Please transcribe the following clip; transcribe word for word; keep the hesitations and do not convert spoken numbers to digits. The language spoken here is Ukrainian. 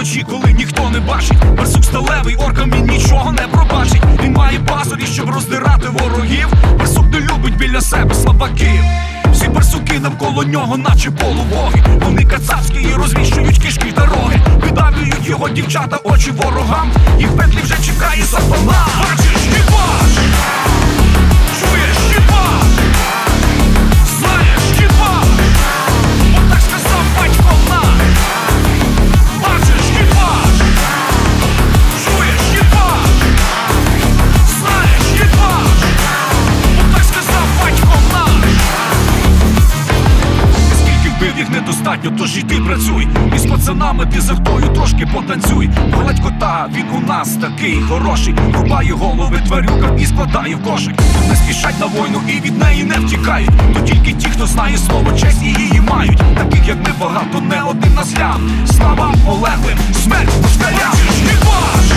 вночі, коли ніхто не бачить. Барсук сталевий, оркам він нічого не пробачить. Він має пазурі, щоб роздирати ворогів. Барсук не любить біля себе слабаків. Всі барсуки навколо нього, наче полубоги. Вони кацапські і розвіщують кишки дороги. Видавлюють його дівчата очі ворогам. Їх в петлі вже чекає сатана. Бачиш, їбаш! Чуєш, їбаш! Знаєш, їбаш! Отак сказав батько наш. Бачиш, їбаш! Чуєш, їбаш! Знаєш, їбаш! Отак сказав батько наш. Скільки вбив їх недостатньо, тож і ти працюй. І з пацанами ти захтою трошки потанцюй. Гладь кота, він у нас такий хороший. Рубає голови тварюкам і складає в кошик. Тут не спішать на війну і від неї не втікають. То тільки ті, хто знає слово честь і її мають. Таких як ми багато, не один на слям. Слава полеглим, смерть москалям. Бачиш, їбаш!